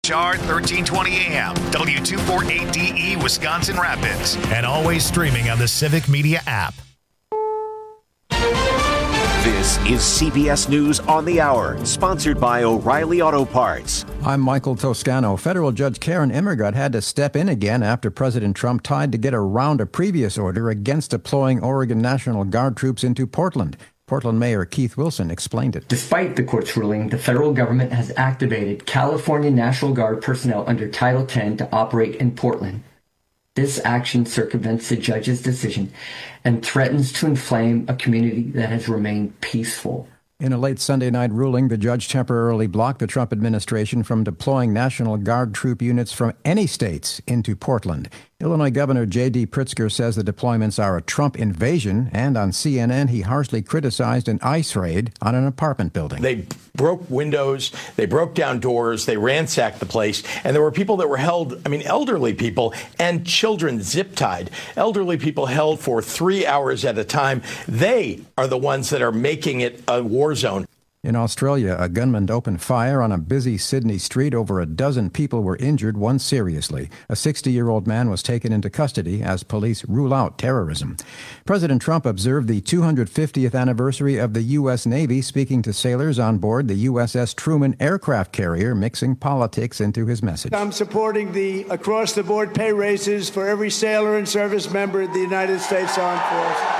HR 1320 AM, W248DE, Wisconsin Rapids, and always streaming on the Civic Media app. This is CBS News on the Hour, sponsored by O'Reilly Auto Parts. I'm Michael Toscano. Federal Judge Karen Immergut had to step in again after President Trump tried to get around a previous order against deploying Oregon National Guard troops into Portland. Portland Mayor Keith Wilson explained it. Despite the court's ruling, the federal government has activated California National Guard personnel under Title X to operate in Portland. This action circumvents the judge's decision and threatens to inflame a community that has remained peaceful. In a late Sunday night ruling, the judge temporarily blocked the Trump administration from deploying National Guard troop units from any states into Portland. Illinois Governor J.D. Pritzker says the deployments are a Trump invasion, and on CNN he harshly criticized an ICE raid on an apartment building. They broke windows, they broke down doors, they ransacked the place, and there were people that were held, elderly people and children zip-tied. Elderly people held for 3 hours at a time. They are the ones that are making it a war zone. In Australia, a gunman opened fire on a busy Sydney street. Over a dozen people were injured, one seriously. A 60-year-old man was taken into custody as police rule out terrorism. President Trump observed the 250th anniversary of the U.S. Navy, speaking to sailors on board the USS Truman aircraft carrier, mixing politics into his message. I'm supporting the across-the-board pay raises for every sailor and service member of the United States Armed Forces.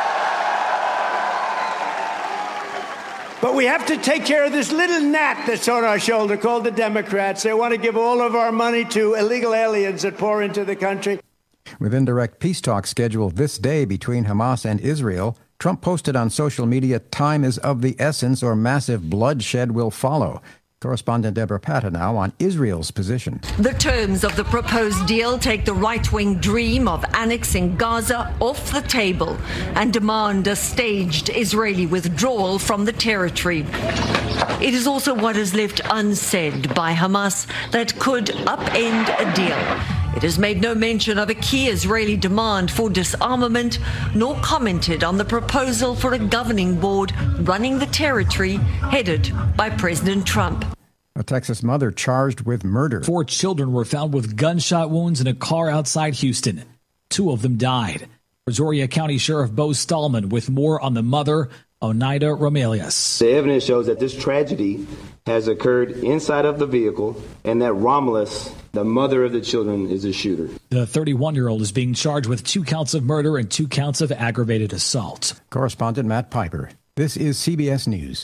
But we have to take care of this little gnat that's on our shoulder called the Democrats. They want to give all of our money to illegal aliens that pour into the country. With indirect peace talks scheduled this day between Hamas and Israel, Trump posted on social media, "Time is of the essence or massive bloodshed will follow." Correspondent Deborah Patanow on Israel's position. The terms of the proposed deal take the right-wing dream of annexing Gaza off the table and demand a staged Israeli withdrawal from the territory. It is also what is left unsaid by Hamas that could upend a deal. It has made no mention of a key Israeli demand for disarmament, nor commented on the proposal for a governing board running the territory headed by President Trump. A Texas mother charged with murder. 4 children were found with gunshot wounds in a car outside Houston. 2 of them died. Brazoria County Sheriff Bo Stallman with more on the mother, Oneida Romelius. The evidence shows that this tragedy has occurred inside of the vehicle and that Romulus, the mother of the children, is the shooter. The 31-year-old is being charged with 2 counts of murder and 2 counts of aggravated assault. Correspondent Matt Piper. This is CBS News.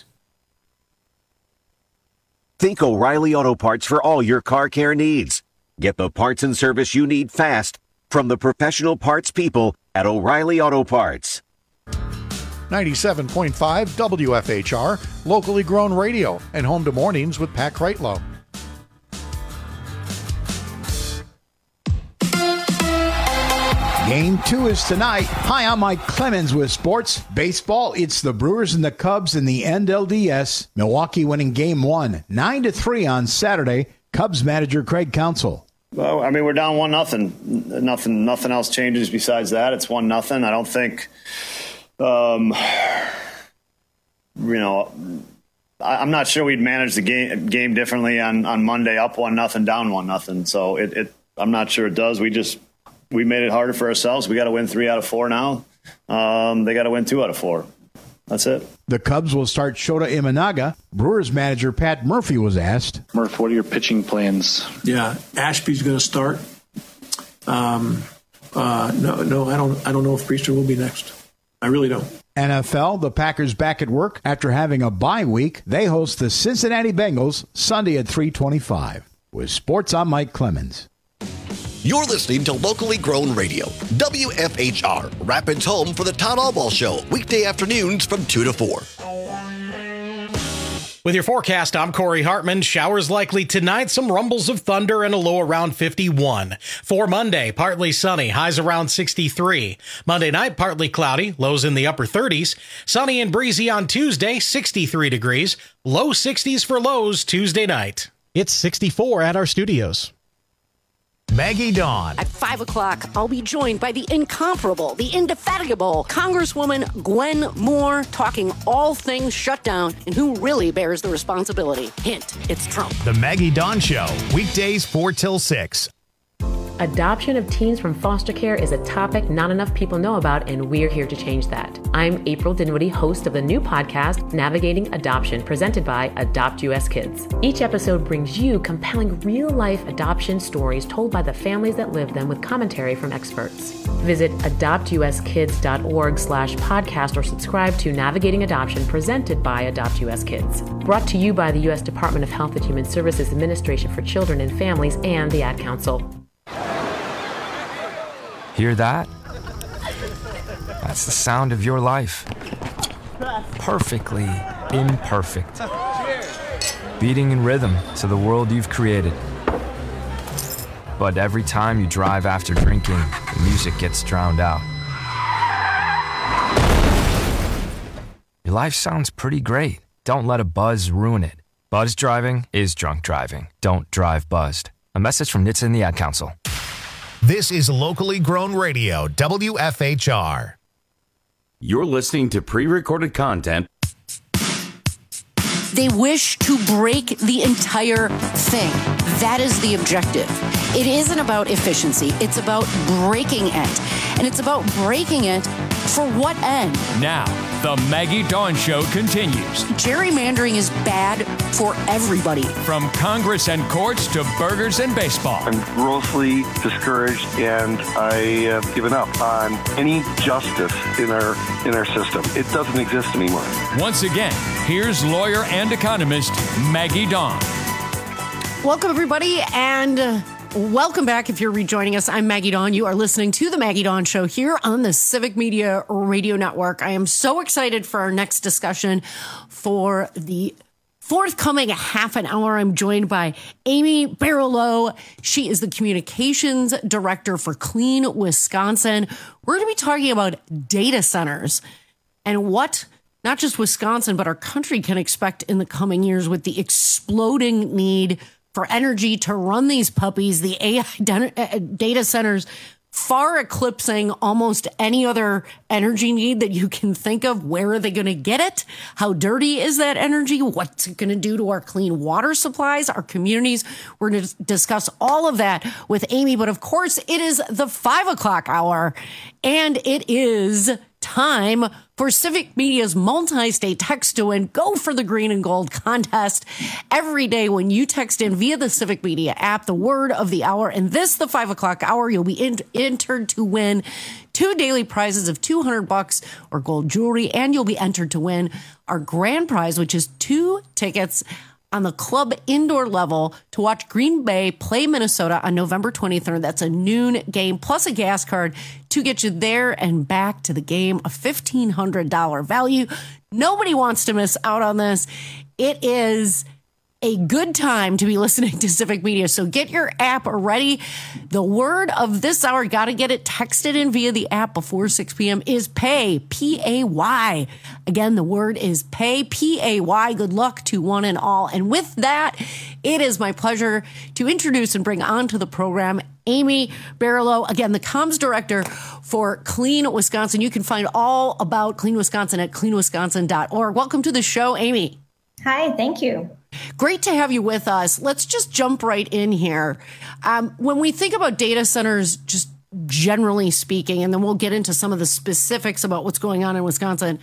Think O'Reilly Auto Parts for all your car care needs. Get the parts and service you need fast from the professional parts people at O'Reilly Auto Parts. 97.5 WFHR, locally grown radio, and home to mornings with Pat Kreitlow. Game 2 is tonight. Hi, I'm Mike Clemens with sports. Baseball, it's the Brewers and the Cubs in the NLDS. Milwaukee winning Game 1, 9-3 on Saturday. Cubs manager Craig Counsell. Well, we're down 1-0. Nothing else changes besides that. It's 1-0. I don't think... I'm not sure we'd manage the game differently on Monday, up 1-0, down 1-0. So I'm not sure it does. We made it harder for ourselves. We got to win 3 out of 4 now. They got to win 2 out of 4. That's it. The Cubs will start Shota Imanaga. Brewers manager Pat Murphy was asked, Murph, what are your pitching plans? Yeah, Ashby's going to start. No, I don't know if Priester will be next. I really don't. NFL, the Packers back at work after having a bye week. They host the Cincinnati Bengals Sunday at 3:25. With sports, I'm Mike Clemens. You're listening to locally grown radio, WFHR, Rapids home for the Todd Albaugh Show, weekday afternoons from 2 to 4. With your forecast, I'm Corey Hartman. Showers likely tonight, some rumbles of thunder and a low around 51. For Monday, partly sunny, highs around 63. Monday night, partly cloudy, lows in the upper 30s. Sunny and breezy on Tuesday, 63 degrees. Low 60s for lows Tuesday night. It's 64 at our studios. Maggie Dawn. At 5 o'clock, I'll be joined by the incomparable, the indefatigable Congresswoman Gwen Moore, talking all things shutdown and who really bears the responsibility. Hint, it's Trump. The Maggie Dawn Show, weekdays 4 till 6. Adoption of teens from foster care is a topic not enough people know about, and we're here to change that. I'm April Dinwiddie, host of the new podcast, Navigating Adoption, presented by Adopt US Kids. Each episode brings you compelling real-life adoption stories told by the families that live them with commentary from experts. Visit adoptuskids.org/podcast or subscribe to Navigating Adoption, presented by Adopt US Kids. Brought to you by the U.S. Department of Health and Human Services Administration for Children and Families and the Ad Council. Hear that? That's the sound of your life. Perfectly imperfect. Beating in rhythm to the world you've created. But every time you drive after drinking, the music gets drowned out. Your life sounds pretty great. Don't let a buzz ruin it. Buzz driving is drunk driving. Don't drive buzzed. A message from NHTSA and the Ad Council. This is locally grown radio, WFHR. You're listening to pre-recorded content. They wish to break the entire thing. That is the objective. It isn't about efficiency. It's about breaking it. And it's about breaking it for what end? Now, the Maggie Dawn Show continues. Gerrymandering is bad for everybody. From Congress and courts to burgers and baseball. I'm grossly discouraged, and I have given up on any justice in our system. It doesn't exist anymore. Once again, here's lawyer and economist Maggie Dawn. Welcome, everybody, and welcome back. If you're rejoining us, I'm Maggie Dawn. You are listening to the Maggie Dawn Show here on the Civic Media Radio Network. I am so excited for our next discussion. For the forthcoming half an hour, I'm joined by Amy Barlow. She is the communications director for Clean Wisconsin. We're going to be talking about data centers and what not just Wisconsin, but our country can expect in the coming years with the exploding need for energy to run these puppies, the AI data centers far eclipsing almost any other energy need that you can think of. Where are they going to get it? How dirty is that energy? What's it going to do to our clean water supplies, our communities? We're going to discuss all of that with Amy. But of course, it is the 5 o'clock hour, and it is time for Civic Media's multi-state text to win. Go for the green and gold contest every day when you text in via the Civic Media app, the word of the hour. And this, the 5 o'clock hour, you'll be entered to win 2 daily prizes of $200 or gold jewelry. And you'll be entered to win our grand prize, which is 2 tickets on the club indoor level to watch Green Bay play Minnesota on November 23rd. That's a noon game, plus a gas card to get you there and back to the game, a $1,500 value. Nobody wants to miss out on this. It is a good time to be listening to Civic Media. So get your app ready. The word of this hour, got to get it texted in via the app before 6 p.m. is pay, P-A-Y. Again, the word is pay, P-A-Y. Good luck to one and all. And with that, it is my pleasure to introduce and bring onto the program Amy Barlow, again, the comms director for Clean Wisconsin. You can find all about Clean Wisconsin at cleanwisconsin.org. Welcome to the show, Amy. Hi, thank you. Great to have you with us. Let's just jump right in here. When we think about data centers, just generally speaking, and then we'll get into some of the specifics about what's going on in Wisconsin,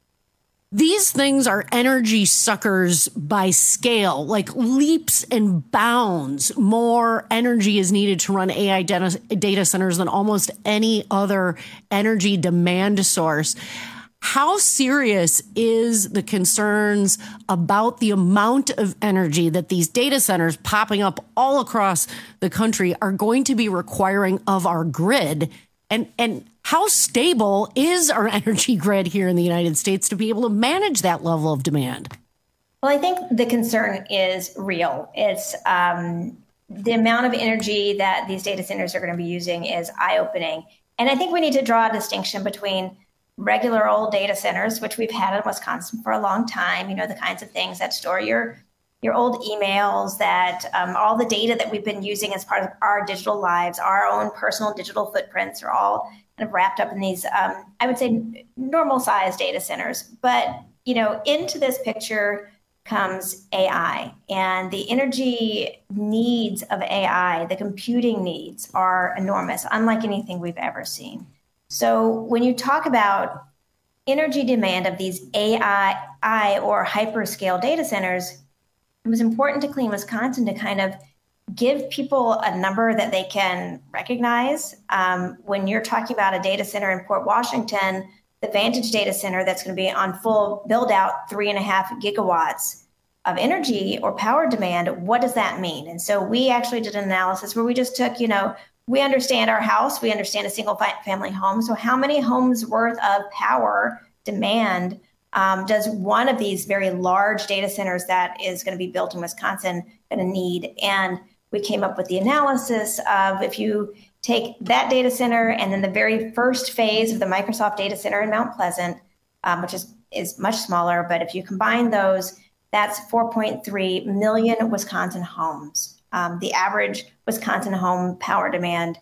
these things are energy suckers by scale, like leaps and bounds. More energy is needed to run AI data centers than almost any other energy demand source. How serious is the concerns about the amount of energy that these data centers popping up all across the country are going to be requiring of our grid? And how stable is our energy grid here in the United States to be able to manage that level of demand? Well, I think the concern is real. It's the amount of energy that these data centers are going to be using is eye-opening. And I think we need to draw a distinction between regular old data centers, which we've had in Wisconsin for a long time, you know, the kinds of things that store your your old emails, that all the data that we've been using as part of our digital lives, our own personal digital footprints are all kind of wrapped up in these, I would say, normal size data centers. But, into this picture comes AI, and the energy needs of AI, the computing needs are enormous, unlike anything we've ever seen. So when you talk about energy demand of these AI or hyperscale data centers, it was important to Clean Wisconsin to kind of give people a number that they can recognize. When you're talking about a data center in Port Washington, the Vantage data center that's going to be on full build out 3.5 gigawatts of energy or power demand, what does that mean? And so we actually did an analysis where we just took, we understand our house, we understand a single family home. So how many homes worth of power demand does one of these very large data centers that is going to be built in Wisconsin going to need? And we came up with the analysis of, if you take that data center and then the very first phase of the Microsoft data center in Mount Pleasant, which is much smaller, but if you combine those, that's 4.3 million Wisconsin homes. The average Wisconsin home power demand,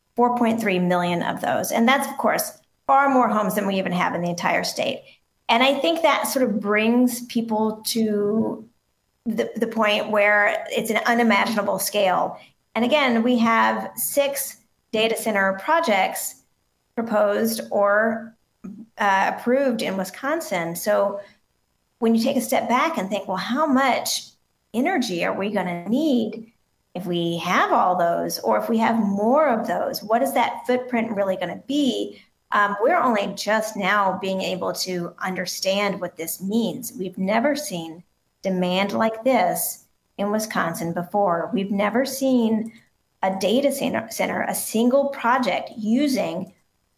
4.3 million of those. And that's, of course, far more homes than we even have in the entire state. And I think that sort of brings people to the point where it's an unimaginable scale. And again, we have 6 data center projects proposed or approved in Wisconsin. So when you take a step back and think, well, how much energy are we going to need if we have all those, or if we have more of those? What is that footprint really going to be? We're only just now being able to understand what this means. We've never seen demand like this in Wisconsin before. We've never seen a data center, a single project using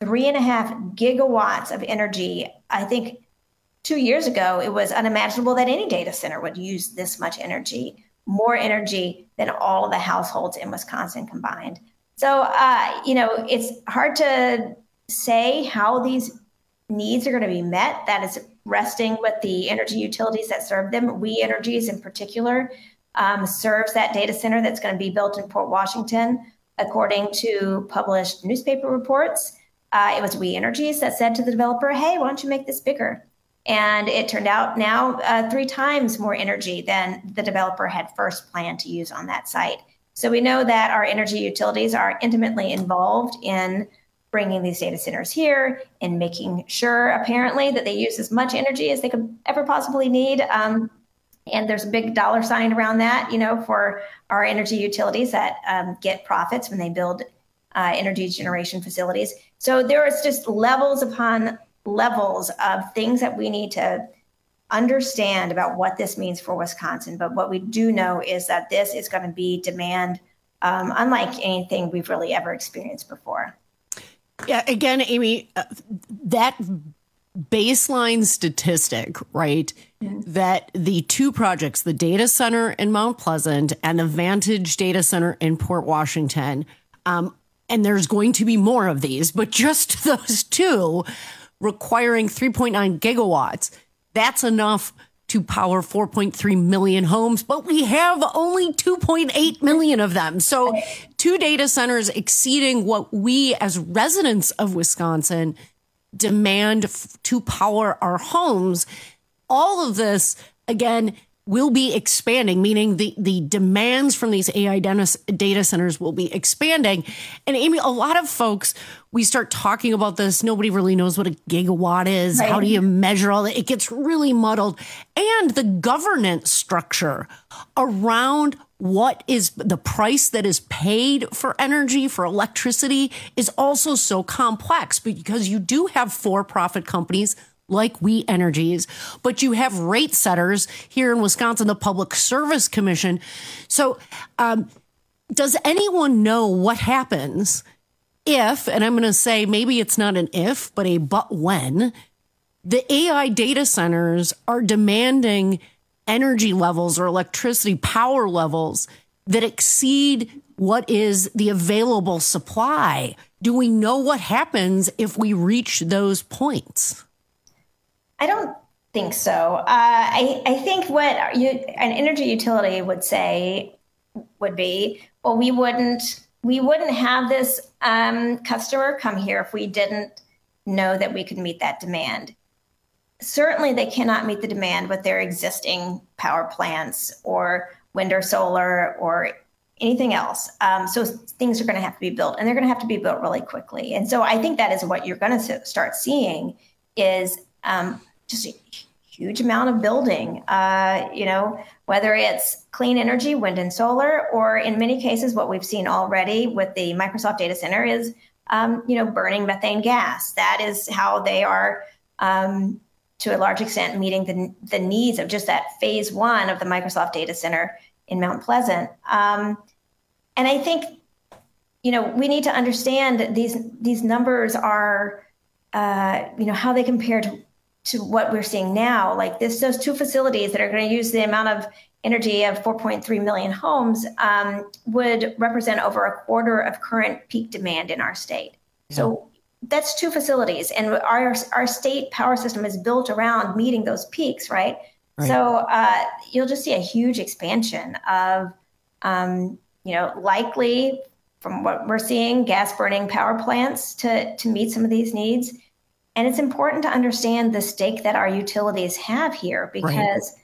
3.5 gigawatts of energy. I think 2 years ago, it was unimaginable that any data center would use this much energy, more energy than all of the households in Wisconsin combined. So, it's hard to say how these needs are going to be met. That is resting with the energy utilities that serve them. We Energies in particular serves that data center that's going to be built in Port Washington. According to published newspaper reports, it was We Energies that said to the developer, hey, why don't you make this bigger? And it turned out now 3 times more energy than the developer had first planned to use on that site. So we know that our energy utilities are intimately involved in bringing these data centers here and making sure, apparently, that they use as much energy as they could ever possibly need. And there's a big dollar sign around that, for our energy utilities that get profits when they build energy generation facilities. So there is just levels upon levels of things that we need to understand about what this means for Wisconsin. But what we do know is that this is going to be demand unlike anything we've really ever experienced before. Yeah, again, Amy, that baseline statistic, right, that the 2 projects, the data center in Mount Pleasant and the Vantage data center in Port Washington, and there's going to be more of these, but just those 2 requiring 3.9 gigawatts, that's enough to power 4.3 million homes, but we have only 2.8 million of them. So 2 data centers exceeding what we as residents of Wisconsin demand to power our homes. All of this, again, will be expanding, meaning the demands from these AI data centers will be expanding. And Amy, a lot of folks, we start talking about this, nobody really knows what a gigawatt is. Right. How do you measure all that? It gets really muddled. And the governance structure around what is the price that is paid for energy, for electricity, is also so complex because you do have for-profit companies like We Energies, but you have rate setters here in Wisconsin, the Public Service Commission. So does anyone know what happens if, and I'm going to say maybe it's not an if, but a but when, the AI data centers are demanding energy levels or electricity power levels that exceed what is the available supply? Do we know what happens if we reach those points? I don't think so. I think what an energy utility would say would be, well, we wouldn't have this customer come here if we didn't know that we could meet that demand. Certainly, they cannot meet the demand with their existing power plants or wind or solar or anything else. So things are going to have to be built, and they're going to have to be built really quickly. And so I think that is what you're going to start seeing is just a huge amount of building, whether it's clean energy, wind and solar, or in many cases, what we've seen already with the Microsoft data center is, burning methane gas. That is how they are, to a large extent, meeting the needs of just that phase one of the Microsoft data center in Mount Pleasant. And I think, we need to understand these numbers are, how they compare to what we're seeing now. Like those two facilities that are going to use the amount of energy of 4.3 million homes would represent over a quarter of current peak demand in our state. Yeah. So that's two facilities, and our state power system is built around meeting those peaks, right? So you'll just see a huge expansion of, likely from what we're seeing, gas burning power plants to meet some of these needs. And it's important to understand the stake that our utilities have here because,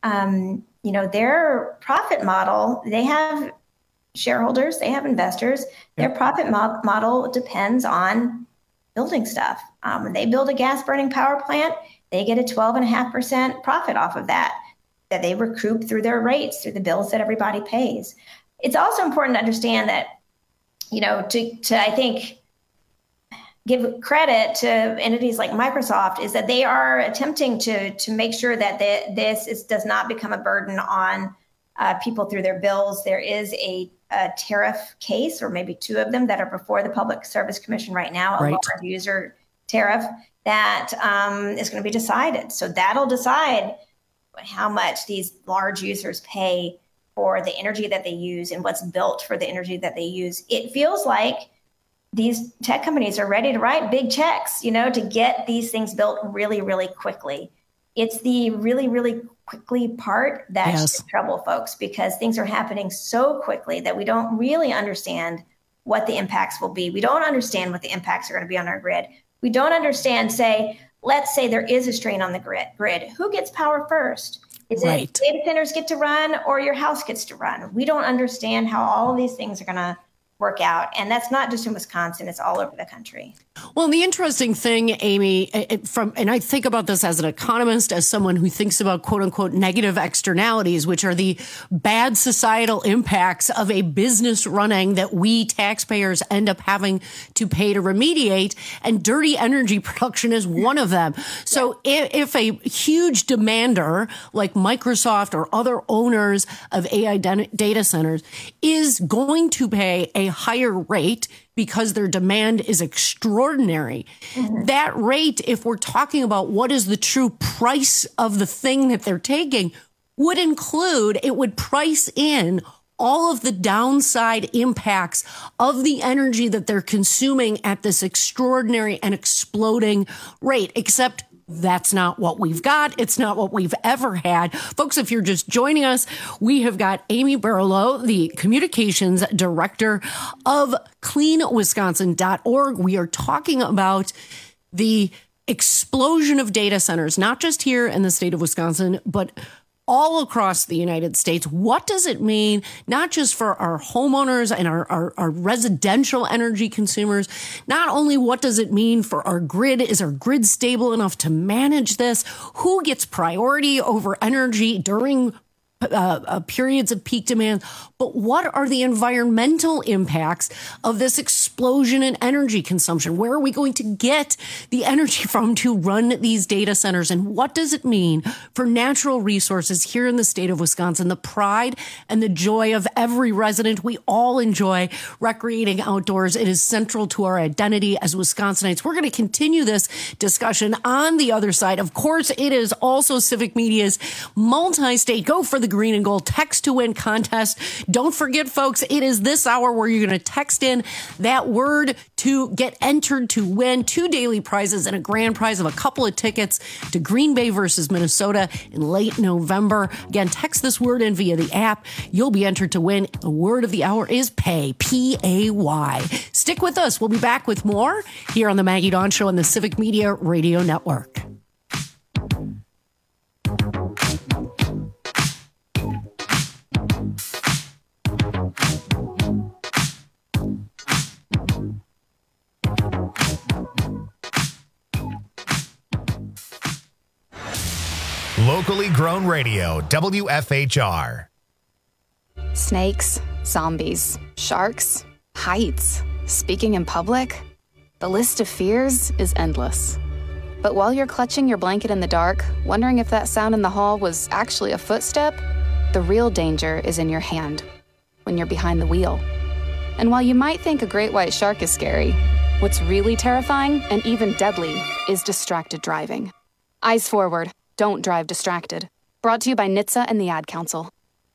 their profit model, they have shareholders, they have investors. Their profit model depends on building stuff. When they build a gas burning power plant, they get a 12.5% profit off of that they recoup through their rates, through the bills that everybody pays. It's also important to understand that, to I think, give credit to entities like Microsoft is that they are attempting to make sure that this does not become a burden on people through their bills. There is a tariff case, or maybe two of them, that are before the Public Service Commission right now, a lower user tariff that is going to be decided. So that'll decide how much these large users pay for the energy that they use and what's built for the energy that they use. It feels like these tech companies are ready to write big checks, to get these things built really, really quickly. It's the really, really quickly part that's in trouble, folks, because things are happening so quickly that we don't really understand what the impacts will be. We don't understand what the impacts are going to be on our grid. We don't understand, let's say there is a strain on the grid. Who gets power first? Is it data centers get to run or your house gets to run? We don't understand how all of these things are going to work out. And that's not just in Wisconsin, it's all over the country. Well, the interesting thing, Amy, and I think about this as an economist, as someone who thinks about quote unquote negative externalities, which are the bad societal impacts of a business running that we taxpayers end up having to pay to remediate. And dirty energy production is one of them. So if a huge demander like Microsoft or other owners of AI data centers is going to pay a higher rate because their demand is extraordinary. Mm-hmm. That rate, if we're talking about what is the true price of the thing that they're taking, it would price in all of the downside impacts of the energy that they're consuming at this extraordinary and exploding rate, except that's not what we've got. It's not what we've ever had. Folks, if you're just joining us, we have got Amy Barlow, the communications director of cleanwisconsin.org. We are talking about the explosion of data centers, not just here in the state of Wisconsin, but all across the United States. What does it mean, not just for our homeowners and our residential energy consumers? Not only what does it mean for our grid? Is our grid stable enough to manage this? Who gets priority over energy during periods of peak demand? But what are the environmental impacts of this explosion in energy consumption? Where are we going to get the energy from to run these data centers? And what does it mean for natural resources here in the state of Wisconsin, the pride and the joy of every resident? We all enjoy recreating outdoors. It is central to our identity as Wisconsinites. We're going to continue this discussion on the other side. Of course, it is also Civic Media's multi-state Go for the Green and Gold Text to Win contest. Don't forget, folks, it is this hour where you're going to text in that word to get entered to win 2 daily prizes and a grand prize of a couple of tickets to Green Bay versus Minnesota in late November. Again, text this word in via the app. You'll be entered to win. The word of the hour is pay, P-A-Y. Stick with us. We'll be back with more here on the Maggie Dawn Show on the Civic Media Radio Network. Locally grown radio, WFHR. Snakes, zombies, sharks, heights, speaking in public. The list of fears is endless. But while you're clutching your blanket in the dark, wondering if that sound in the hall was actually a footstep, the real danger is in your hand, when you're behind the wheel. And while you might think a great white shark is scary, what's really terrifying and even deadly is distracted driving. Eyes forward. Don't drive distracted. Brought to you by NHTSA and the Ad Council.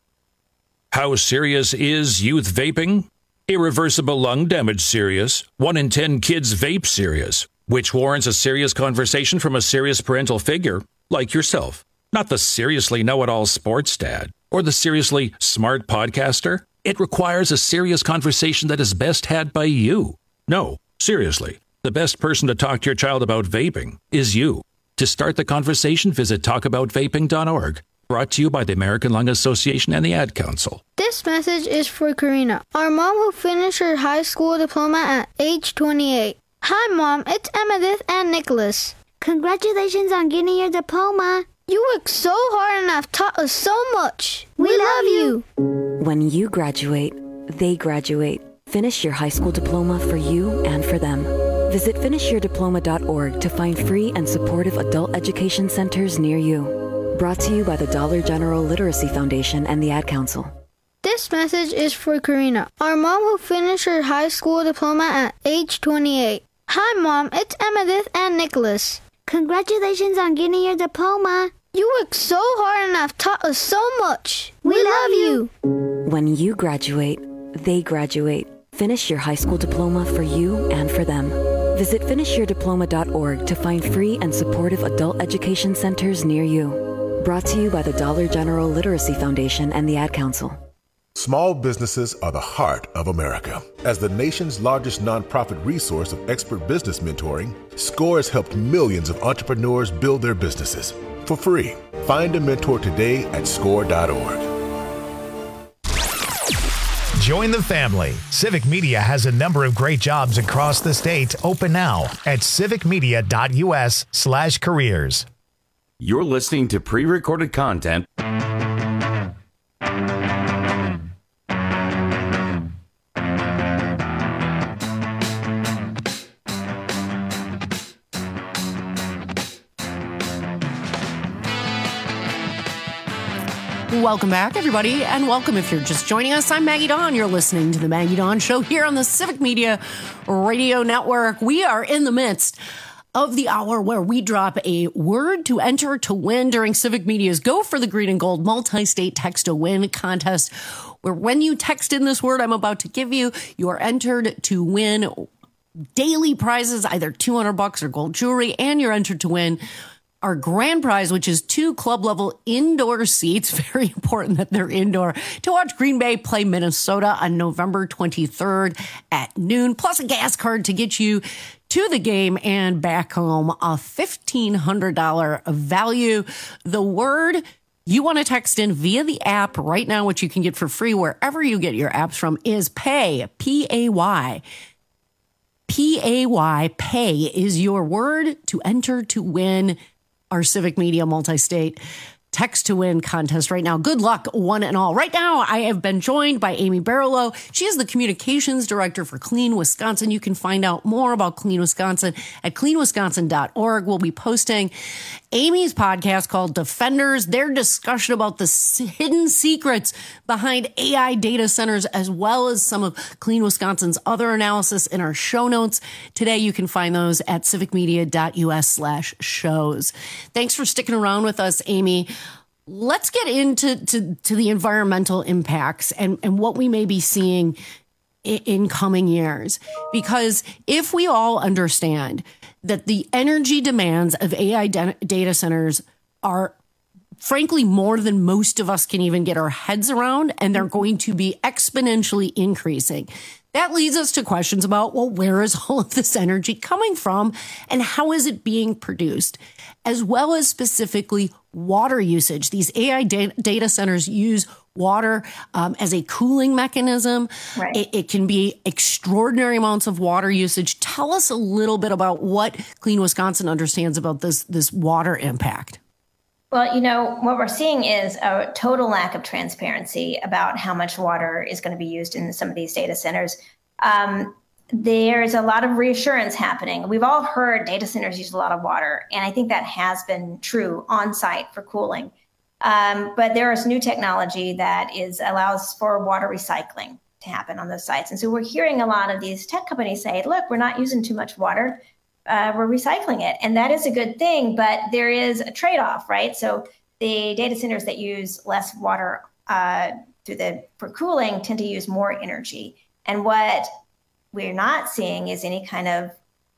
How serious is youth vaping? Irreversible lung damage serious. 1 in 10 kids vape serious, which warrants a serious conversation from a serious parental figure like yourself. Not the seriously know-it-all sports dad or the seriously smart podcaster. It requires a serious conversation that is best had by you. No, seriously, the best person to talk to your child about vaping is you. To start the conversation, visit talkaboutvaping.org. Brought to you by the American Lung Association and the Ad Council. This message is for Karina, our mom who finished her high school diploma at age 28. Hi, Mom. It's Emmettith and Nicholas. Congratulations on getting your diploma. You worked so hard and have taught us so much. We love you. When you graduate, they graduate. Finish your high school diploma for you and for them. Visit finishyourdiploma.org to find free and supportive adult education centers near you. Brought to you by the Dollar General Literacy Foundation and the Ad Council. This message is for Karina, our mom who finished her high school diploma at age 28. Hi, Mom. It's Emmettith and Nicholas. Congratulations on getting your diploma. You worked so hard and have taught us so much. We love you. When you graduate, they graduate. Finish your high school diploma for you and for them. Visit finishyourdiploma.org to find free and supportive adult education centers near you. Brought to you by the Dollar General Literacy Foundation and the Ad Council. Small businesses are the heart of America. As the nation's largest nonprofit resource of expert business mentoring, SCORE has helped millions of entrepreneurs build their businesses for free. Find a mentor today at score.org. Join the family. Civic Media has a number of great jobs across the state open now at civicmedia.us/careers. You're listening to pre-recorded content. Welcome back, everybody, and welcome if you're just joining us. I'm Maggie Dawn. You're listening to the Maggie Dawn Show here on the Civic Media Radio Network. We are in the midst of the hour where we drop a word to enter to win during Civic Media's Go for the Green and Gold multi-state text to win contest, where when you text in this word I'm about to give you, you are entered to win daily prizes, either $200 or gold jewelry, and you're entered to win our grand prize, which is 2 club-level indoor seats, very important that they're indoor, to watch Green Bay play Minnesota on November 23rd at noon, plus a gas card to get you to the game and back home, a $1,500 value. The word you want to text in via the app right now, which you can get for free wherever you get your apps from, is PAY, P-A-Y. P-A-Y, pay is your word to enter to win our Civic Media multi-state text to win contest right now. Good luck, one and all. Right now, I have been joined by Amy Barlow. She is the communications director for Clean Wisconsin. You can find out more about Clean Wisconsin at cleanwisconsin.org. We'll be posting Amy's podcast called Defenders, their discussion about the hidden secrets behind AI data centers, as well as some of Clean Wisconsin's other analysis in our show notes. Today, you can find those at civicmedia.us/shows. Thanks for sticking around with us, Amy. let's get into the environmental impacts and what we may be seeing in coming years. Because if we all understand that the energy demands of AI data centers are frankly more than most of us can even get our heads around, and they're going to be exponentially increasing, that leads us to questions about, well, where is all of this energy coming from and how is it being produced, as well as specifically water usage. These AI data centers use water as a cooling mechanism. Right. It can be extraordinary amounts of water usage. Tell us a little bit about what Clean Wisconsin understands about this water impact. Well, what we're seeing is a total lack of transparency about how much water is going to be used in some of these data centers. There's a lot of reassurance happening. We've all heard data centers use a lot of water, and I think that has been true on site for cooling. But there is new technology that allows for water recycling to happen on those sites. And so we're hearing a lot of these tech companies say, look, we're not using too much water. We're recycling it. And that is a good thing, but there is a trade-off, right? So the data centers that use less water for cooling tend to use more energy. And what we're not seeing is any kind of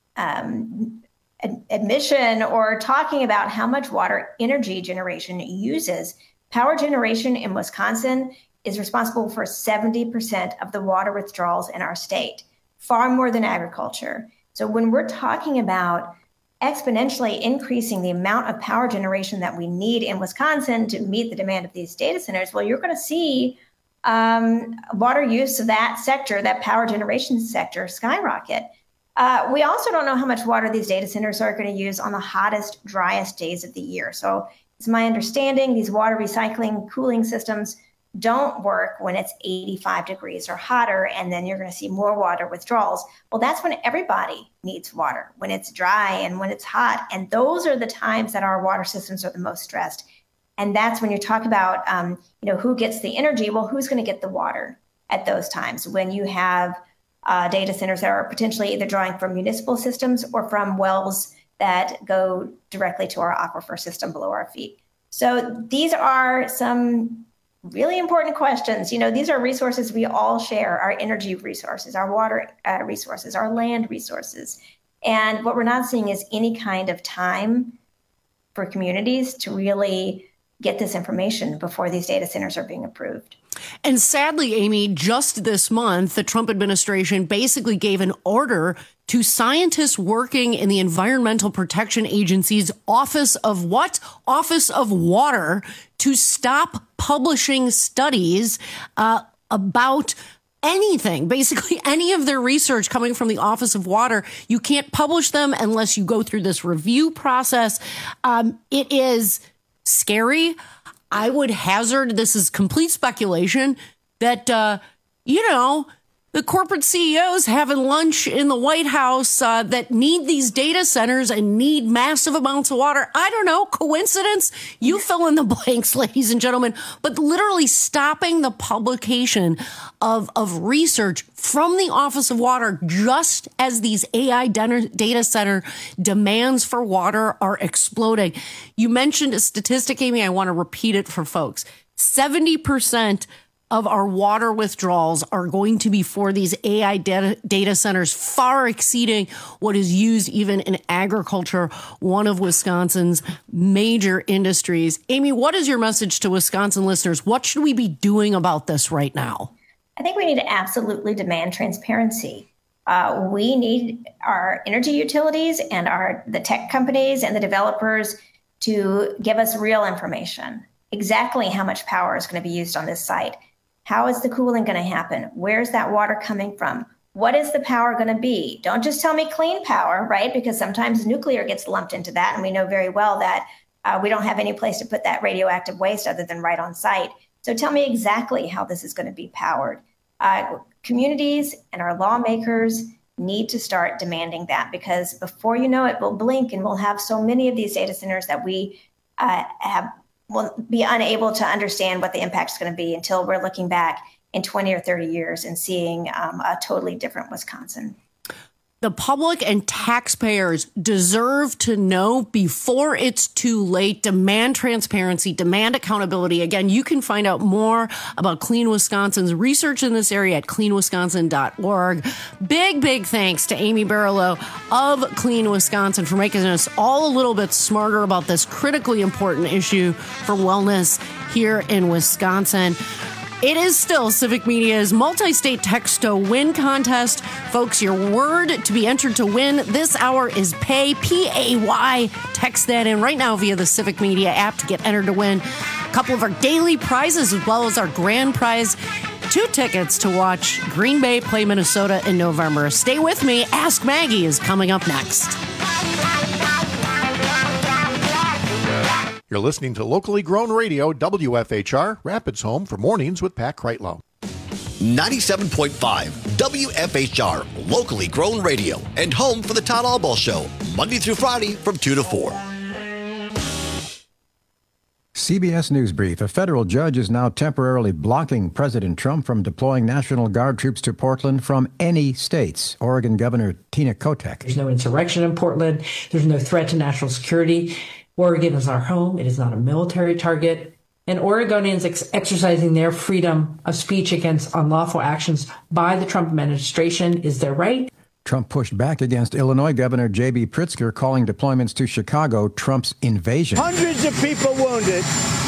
admission or talking about how much water energy generation uses. Power generation in Wisconsin is responsible for 70% of the water withdrawals in our state, far more than agriculture. So when we're talking about exponentially increasing the amount of power generation that we need in Wisconsin to meet the demand of these data centers, well, you're going to see water use of that sector, that power generation sector, skyrocket. We also don't know how much water these data centers are going to use on the hottest, driest days of the year. So it's my understanding these water recycling cooling systems don't work when it's 85 degrees or hotter, and then you're going to see more water withdrawals. Well, that's when everybody needs water, when it's dry and when it's hot. And those are the times that our water systems are the most stressed. And that's when you talk about, who gets the energy. Well, who's going to get the water at those times when you have data centers that are potentially either drawing from municipal systems or from wells that go directly to our aquifer system below our feet. So these are some really important questions. These are resources we all share, our energy resources, our water resources, our land resources. And what we're not seeing is any kind of time for communities to really get this information before these data centers are being approved. And sadly, Amy, just this month, the Trump administration basically gave an order to scientists working in the Environmental Protection Agency's Office of what? Office of Water to stop publishing studies about anything, basically any of their research coming from the Office of Water. You can't publish them unless you go through this review process. It is scary. I would hazard, this is complete speculation, that, the corporate CEOs having lunch in the White House that need these data centers and need massive amounts of water. I don't know. Coincidence? You fill in the blanks, ladies and gentlemen. But literally stopping the publication of research from the Office of Water just as these AI data center demands for water are exploding. You mentioned a statistic, Amy. I want to repeat it for folks. 70% of our water withdrawals are going to be for these AI data centers, far exceeding what is used even in agriculture, one of Wisconsin's major industries. Amy, what is your message to Wisconsin listeners? What should we be doing about this right now? I think we need to absolutely demand transparency. We need our energy utilities and the tech companies and the developers to give us real information. Exactly how much power is going to be used on this site. How is the cooling going to happen? Where's that water coming from? What is the power going to be? Don't just tell me clean power, right? Because sometimes nuclear gets lumped into that. And we know very well that we don't have any place to put that radioactive waste other than right on site. So tell me exactly how this is going to be powered. Communities and our lawmakers need to start demanding that, because before you know it, we'll blink and we'll have so many of these data centers that we will be unable to understand what the impact is going to be until we're looking back in 20 or 30 years and seeing a totally different Wisconsin. The public and taxpayers deserve to know before it's too late. Demand transparency, demand accountability. Again, you can find out more about Clean Wisconsin's research in this area at cleanwisconsin.org. Big thanks to Amy Barlow of Clean Wisconsin for making us all a little bit smarter about this critically important issue for wellness here in Wisconsin. It is still Civic Media's multi-state text-to-win contest. Folks, your word to be entered to win this hour is PAY, P-A-Y. Text that in right now via the Civic Media app to get entered to win a couple of our daily prizes as well as our grand prize, 2 tickets to watch Green Bay play Minnesota in November. Stay with me. Ask Maggie is coming up next. You're listening to locally grown radio, WFHR, Rapids Home for Mornings with Pat Kreitlow. 97.5 WFHR, locally grown radio, and home for the Todd Albaugh Show, Monday through Friday from 2 to 4. CBS News Brief. A federal judge is now temporarily blocking President Trump from deploying National Guard troops to Portland from any states. Oregon Governor Tina Kotek. There's no insurrection in Portland. There's no threat to national security. Oregon is our home. It is not a military target. And Oregonians exercising their freedom of speech against unlawful actions by the Trump administration is their right. Trump pushed back against Illinois Governor J.B. Pritzker, calling deployments to Chicago Trump's invasion. Hundreds of people wounded,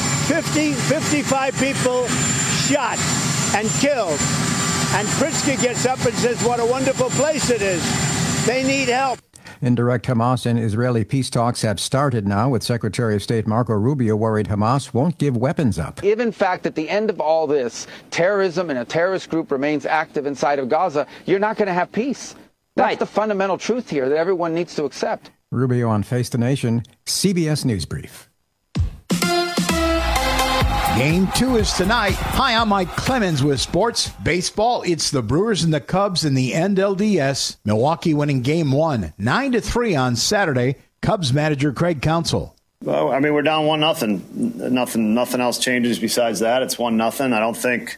55 people shot and killed. And Pritzker gets up and says, what a wonderful place it is. They need help. Indirect Hamas and Israeli peace talks have started now, with Secretary of State Marco Rubio worried Hamas won't give weapons up. If, in fact, at the end of all this, terrorism and a terrorist group remains active inside of Gaza, you're not going to have peace. That's the fundamental truth here that everyone needs to accept. Rubio on Face the Nation, CBS News Brief. Game 2 is tonight. Hi, I'm Mike Clemens with sports. Baseball, it's the Brewers and the Cubs in the NLDS. Milwaukee winning Game 1, 9-3 on Saturday. Cubs manager Craig Counsell. Well, I mean, we're down 1-0. Nothing else changes besides that. It's 1-0. I don't think,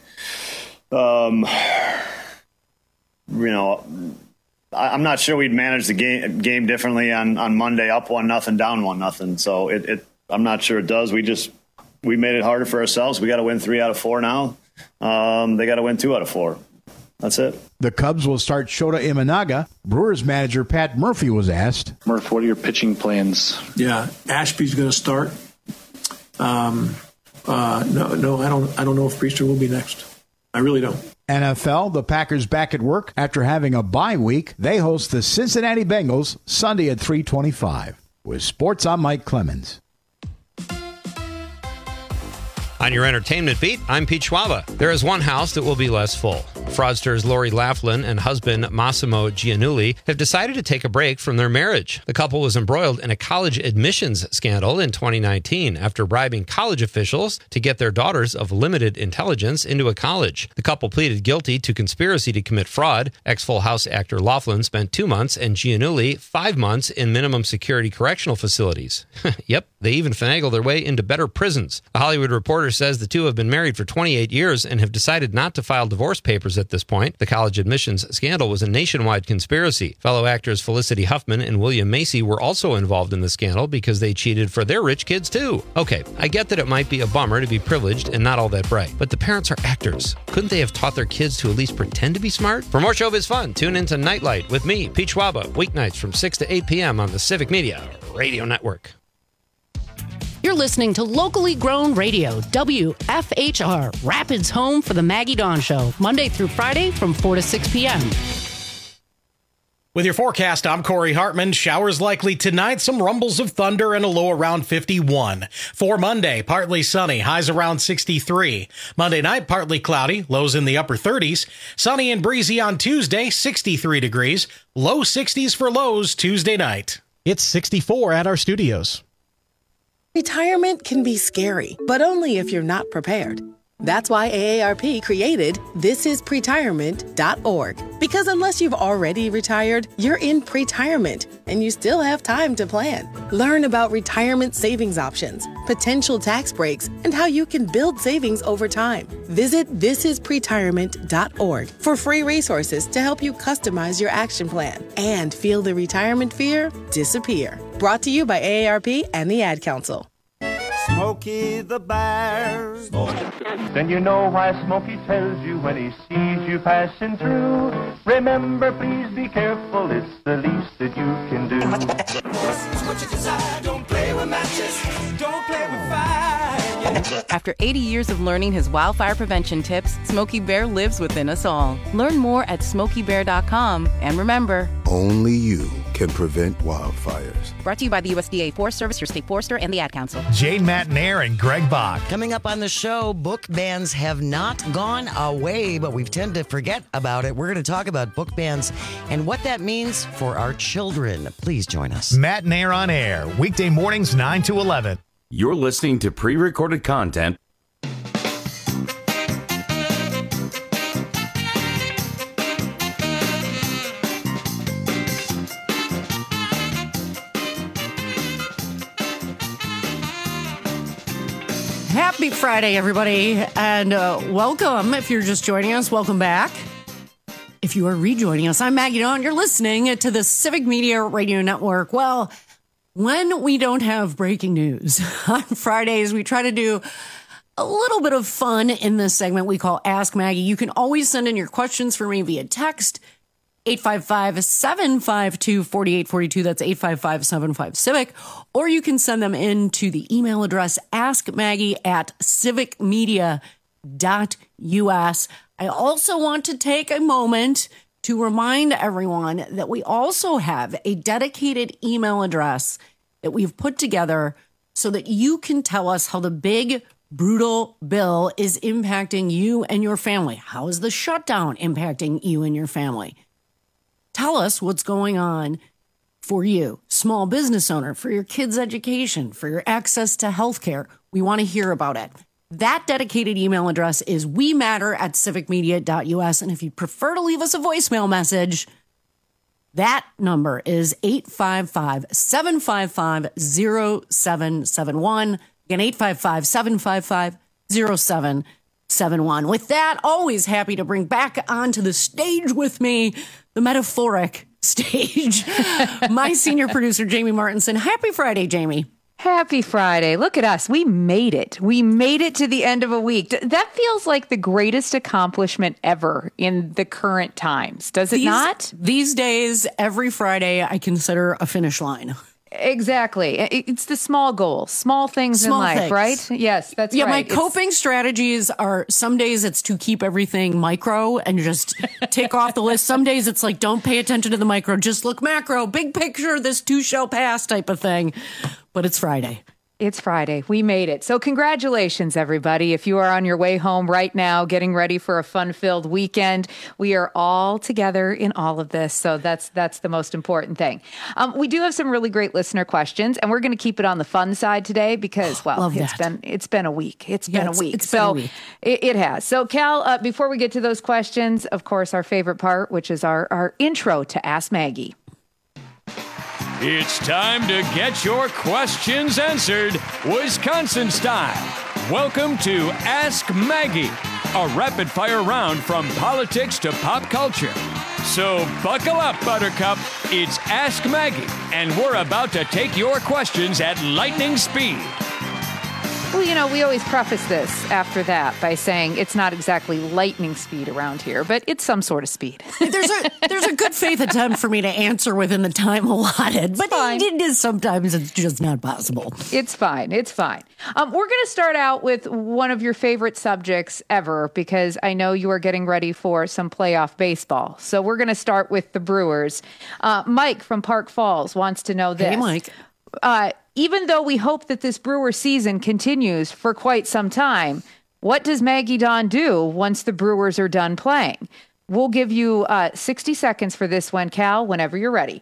I'm not sure we'd manage the game differently on Monday, up 1-0, down 1-0. So I'm not sure it does. We made it harder for ourselves. We got to win 3 out of 4 now. They got to win 2 out of 4. That's it. The Cubs will start Shota Imanaga. Brewers manager Pat Murphy was asked. Murph, what are your pitching plans? Yeah, Ashby's going to start. No, I don't know if Priester will be next. I really don't. NFL, the Packers back at work after having a bye week. They host the Cincinnati Bengals Sunday at 3:25. With sports, I'm Mike Clemens. On your entertainment beat, I'm Pete Schwaba. There is one house that will be less full. Fraudsters Lori Laughlin and husband Massimo Giannulli have decided to take a break from their marriage. The couple was embroiled in a college admissions scandal in 2019 after bribing college officials to get their daughters of limited intelligence into a college. The couple pleaded guilty to conspiracy to commit fraud. Ex-Full House actor Laughlin spent 2 months and Giannulli 5 months in minimum security correctional facilities. Yep, they even finagled their way into better prisons. The Hollywood Reporter says the two have been married for 28 years and have decided not to file divorce papers at this point. The college admissions scandal was a nationwide conspiracy. Fellow actors Felicity Huffman and William Macy were also involved in the scandal because they cheated for their rich kids too. Okay, I get that it might be a bummer to be privileged and not all that bright, but the parents are actors. Couldn't they have taught their kids to at least pretend to be smart? For more showbiz fun, tune into Nightlight with me, Pete Schwaba, weeknights from 6 to 8 p.m. on the Civic Media Radio Network. You're listening to locally grown radio, WFHR, Rapids home for the Maggie Dawn Show, Monday through Friday from 4 to 6 p.m. With your forecast, I'm Corey Hartman. Showers likely tonight, some rumbles of thunder and a low around 51. For Monday, partly sunny, highs around 63. Monday night, partly cloudy, lows in the upper 30s. Sunny and breezy on Tuesday, 63 degrees. Low 60s for lows Tuesday night. It's 64 at our studios. Retirement can be scary, but only if you're not prepared. That's why AARP created thisispretirement.org. Because unless you've already retired, you're in pretirement, and you still have time to plan. Learn about retirement savings options, potential tax breaks, and how you can build savings over time. Visit thisispretirement.org for free resources to help you customize your action plan and feel the retirement fear disappear. Brought to you by AARP and the Ad Council. Smokey the Bear. Then you know why Smokey tells you when he sees you passing through. Remember, please be careful, it's the least that you can do. What you desire, don't play with matches, don't play with fire. After 80 years of learning his wildfire prevention tips, Smokey Bear lives within us all. Learn more at SmokeyBear.com. And remember, only you can prevent wildfires. Brought to you by the USDA Forest Service, your state forester, and the Ad Council. Jane Matnair and Greg Bach. Coming up on the show, book bans have not gone away, but we tend to forget about it. We're going to talk about book bans and what that means for our children. Please join us. Matnair on air, weekday mornings 9 to 11. You're listening to pre-recorded content. Happy Friday, everybody, and welcome. If you're just joining us, welcome back. If you are rejoining us, I'm Maggie Dawn. You're listening to the Civic Media Radio Network. Well, when we don't have breaking news on Fridays, we try to do a little bit of fun in this segment we call Ask Maggie. You can always send in your questions for me via text, 855-752-4842. That's 855-75-CIVIC. Or you can send them in to the email address askmaggie@civicmedia.us. I also want to take a moment to remind everyone that we also have a dedicated email address that we've put together so that you can tell us how the big, brutal bill is impacting you and your family. How is the shutdown impacting you and your family? Tell us what's going on for you, small business owner, for your kids' education, for your access to healthcare. We want to hear about it. That dedicated email address is wematter@civicmedia.us. And if you prefer to leave us a voicemail message, that number is 855-755-0771. Again, 855-755-0771. With that, always happy to bring back onto the stage with me, the metaphoric stage, my senior producer, Jamie Martinson. Happy Friday, Jamie. Happy Friday. Look at us. We made it. We made it to the end of a week. That feels like the greatest accomplishment ever in the current times. Does it not? These days, every Friday, I consider a finish line. Exactly. It's the small goals, small things in life, right? Yes, that's right. Yeah, my coping strategies are some days it's to keep everything micro and just tick off the list. Some days it's like, don't pay attention to the micro, just look macro, big picture, this too shall pass type of thing. But it's Friday. It's Friday. We made it. So congratulations, everybody. If you are on your way home right now, getting ready for a fun-filled weekend, we are all together in all of this. So that's the most important thing. We do have some really great listener questions, and we're going to keep it on the fun side today because, well, it's been a week. It's been a week. It has. So Cal, before we get to those questions, of course, our favorite part, which is our intro to Ask Maggie. It's time to get your questions answered, Wisconsin style. Welcome to Ask Maggie, a rapid-fire round from politics to pop culture. So buckle up, Buttercup. It's Ask Maggie, and we're about to take your questions at lightning speed. Well, you know, we always preface this after that by saying it's not exactly lightning speed around here, but it's some sort of speed. There's a good faith attempt for me to answer within the time allotted, but it is sometimes it's just not possible. It's fine. It's fine. We're going to start out with one of your favorite subjects ever because I know you are getting ready for some playoff baseball. So we're going to start with the Brewers. Mike from Park Falls wants to know this. Hey, Mike. Even though we hope that this Brewer season continues for quite some time, what does Maggie Dawn do once the Brewers are done playing? We'll give you 60 seconds for this one, Cal, whenever you're ready.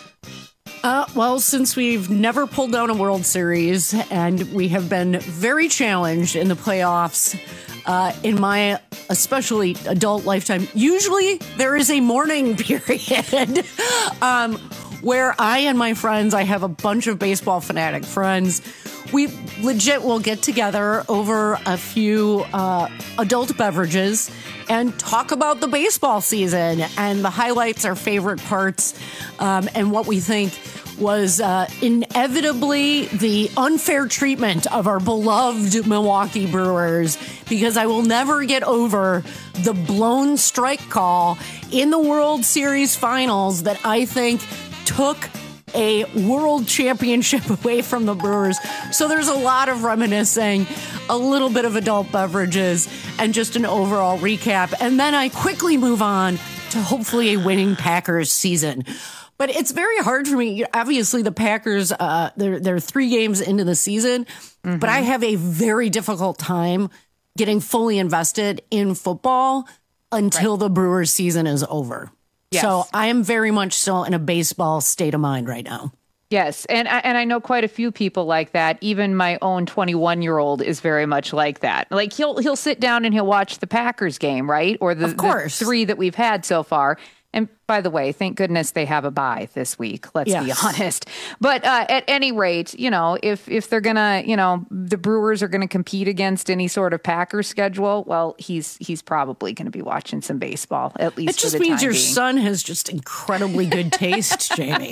Well, since we've never pulled down a World Series and we have been very challenged in the playoffs in my especially adult lifetime, usually there is a mourning period. where I and my friends, I have a bunch of baseball fanatic friends. We legit will get together over a few adult beverages and talk about the baseball season and the highlights, our favorite parts, and what we think was inevitably the unfair treatment of our beloved Milwaukee Brewers, because I will never get over the blown strike call in the World Series finals that I think took a world championship away from the Brewers. So there's a lot of reminiscing, a little bit of adult beverages, and just an overall recap. And then I quickly move on to hopefully a winning Packers season. But it's very hard for me. Obviously, the Packers, they're 3 games into the season, but I have a very difficult time getting fully invested in football until the Brewers season is over. Yes. So I am very much still in a baseball state of mind right now. Yes, and I know quite a few people like that. Even my own 21-year-old is very much like that. Like he'll sit down and he'll watch the Packers game, right? Or the 3 that we've had so far. And by the way, thank goodness they have a bye this week. Let's be honest. But at any rate, if they're gonna, the Brewers are gonna compete against any sort of Packers schedule, well, he's probably gonna be watching some baseball at least. It just means your son has just incredibly good taste, Jamie.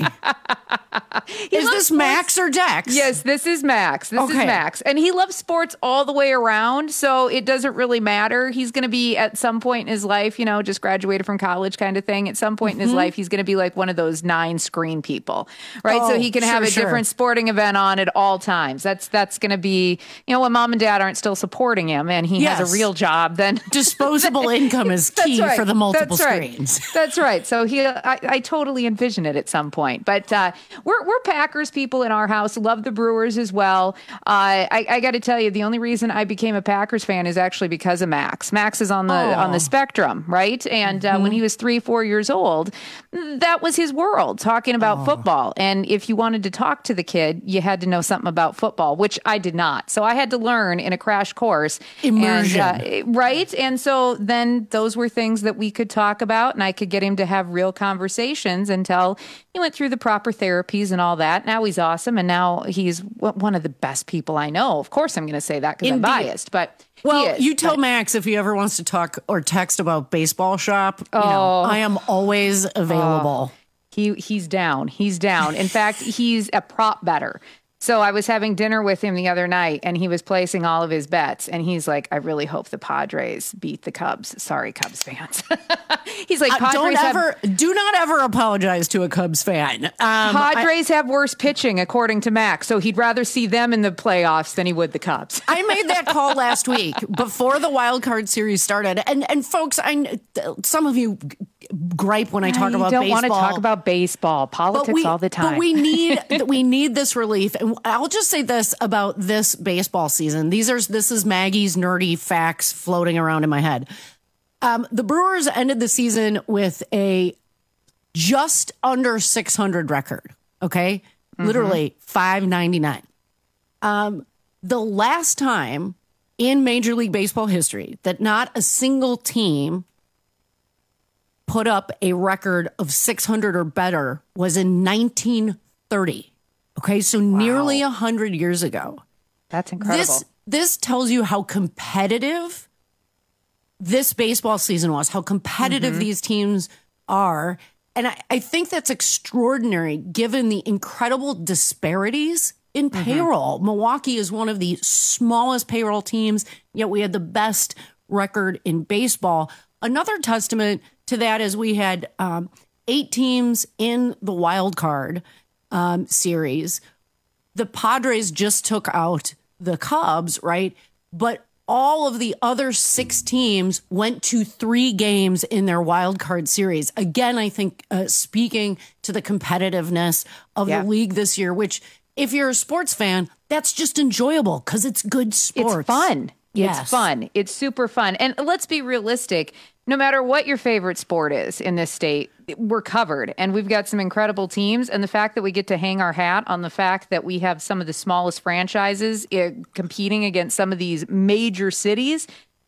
Is this Max or Dex? Yes, this is Max. This is Max, and he loves sports all the way around. So it doesn't really matter. He's gonna be at some point in his life, just graduated from college kind of thing. At some point in his life, he's going to be like one of those 9-screen people, right? So he can have a different sporting event on at all times. That's going to be, when mom and dad aren't still supporting him and he has a real job, then disposable income is key for the multiple screens. That's right. So I totally envision it at some point. But we're Packers people in our house, love the Brewers as well. I got to tell you, the only reason I became a Packers fan is actually because of Max. Max is on the spectrum, right? And when he was 3-4 years old, that was his world, talking about football. And if you wanted to talk to the kid, you had to know something about football, which I did not. So I had to learn in a crash course. Immersion. And, right? And so then those were things that we could talk about, and I could get him to have real conversations until he went through the proper therapies and all that. Now he's awesome, and now he's one of the best people I know. Of course I'm going to say that because I'm biased, but... Well, you tell Max if he ever wants to talk or text about Baseball Shop. I am always available. He's down. He's down. In fact, he's a prop better. So I was having dinner with him the other night, and he was placing all of his bets. And he's like, I really hope the Padres beat the Cubs. Sorry, Cubs fans. He's like, do not ever apologize to a Cubs fan. Padres have worse pitching, according to Max. So he'd rather see them in the playoffs than he would the Cubs. I made that call last week before the wild card series started. And folks, some of you gripe when I talk about baseball. You don't want to talk about baseball, politics all the time. But we need this relief. And I'll just say this about this baseball season. This is Maggie's nerdy facts floating around in my head. The Brewers ended the season with a just under 600 record. Okay, literally 599. The last time in Major League Baseball history that not a single team put up a record of 600 or better was in 1930. Okay, so nearly 100 years ago. That's incredible. This tells you how competitive this baseball season was, how competitive these teams are. And I think that's extraordinary given the incredible disparities in payroll. Milwaukee is one of the smallest payroll teams, yet we had the best record in baseball. Another testament to that is we had 8 teams in the wild card series. The Padres just took out the Cubs, right? But all of the other 6 teams went to 3 games in their wild card series. Again, I think speaking to the competitiveness of the league this year, which if you're a sports fan, that's just enjoyable because it's good sports. It's fun. Yes. It's fun. It's super fun. And let's be realistic. No matter what your favorite sport is in this state, we're covered. And we've got some incredible teams. And the fact that we get to hang our hat on the fact that we have some of the smallest franchises competing against some of these major cities,